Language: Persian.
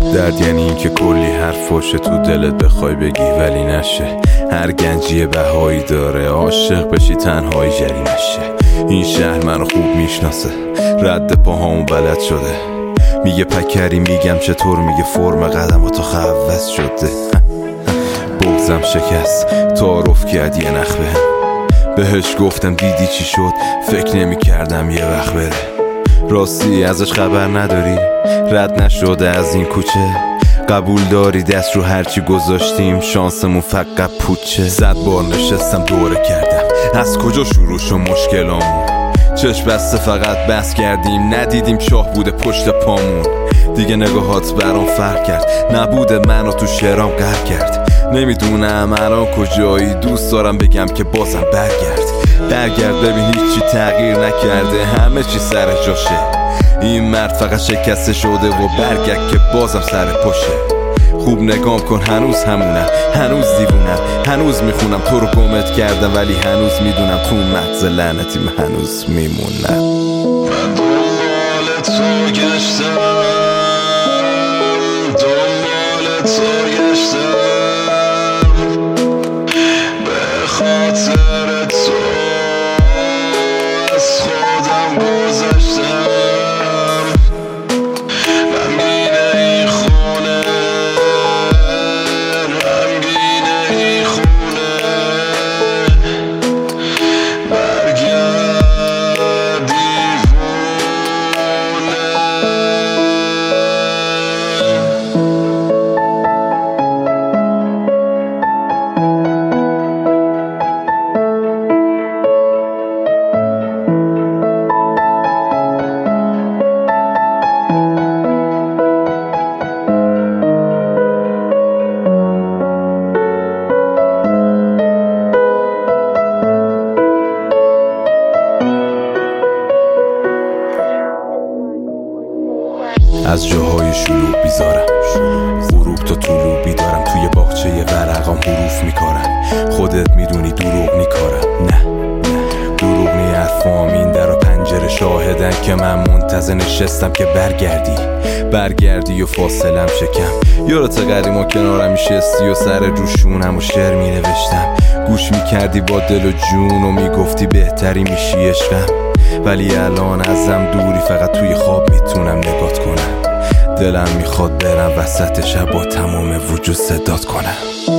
درد یعنی این که کلی حرف باشه تو دلت بخوای بگی ولی نشه. هر گنجی بهایی داره، عاشق بشی تنهایی جریمه شه. این شهر منو خوب میشناسه، رد پاهامو بلد شده. میگه پکری میگم چطور، میگه فرم قدماتو خوّس شده. بغضم شکست، تعارف کرد یه نخ بهش گفتم دیدی چی شد، فکر نمی کردم یه وقت بره. راستی ازش خبر نداری؟ رد نشده از این کوچه؟ قبول داری دست رو هرچی گذاشتیم شانسمون فقط پوچه؟ 100 بار نشستم دوره کردم از کجا شروع شد مشکلامون. چشم بسته فقط بس کردیم، ندیدیم چاه بوده پشت پامون. دیگه نگاهات برام فرق کرد، نبوده منو تو شعرام غرق کرد. نمیدونم الان کجایی، دوست دارم بگم که بازم برگرد ببین هیچی تغییر نکرده، همه چی سر جاشه. این مرد فقط شکسته شده و برگرد که بازم سر پشه. خوب نگام کن هنوز همونم، هنوز دیوونم، هنوز میخونم تو رو گمت کردم ولی هنوز میدونم تو مغز لعنتی من هنوز میمونم. من دنبال تو گشتم، دنبال تو گشتم، به خاطر تو از خودم گذشتم. غمگین این خونه، غمگین این خونه، برگرد دیوونه. از جاهای شلوغ بیزارم، غروب تا طلوع بیدارم. توی باغچه ورقام حروف میکارم، خودت میدونی دروغ نیکارم. نه دروغ نی حرفام، این در و پنجره شاهدن که من منتظر نشستم که برگردی و فاصلم شکم. یادت قدیما کنارم میشستی و سر روشونم و شعر مینوشتم. گوش میکردی با دل و جون و میگفتی بهتری میشی عشقم. ولی الان ازم دوری، فقط توی خواب میتونم نگات کنم. دلم میخواد برم وسط شب با تمام وجود صدات کنم.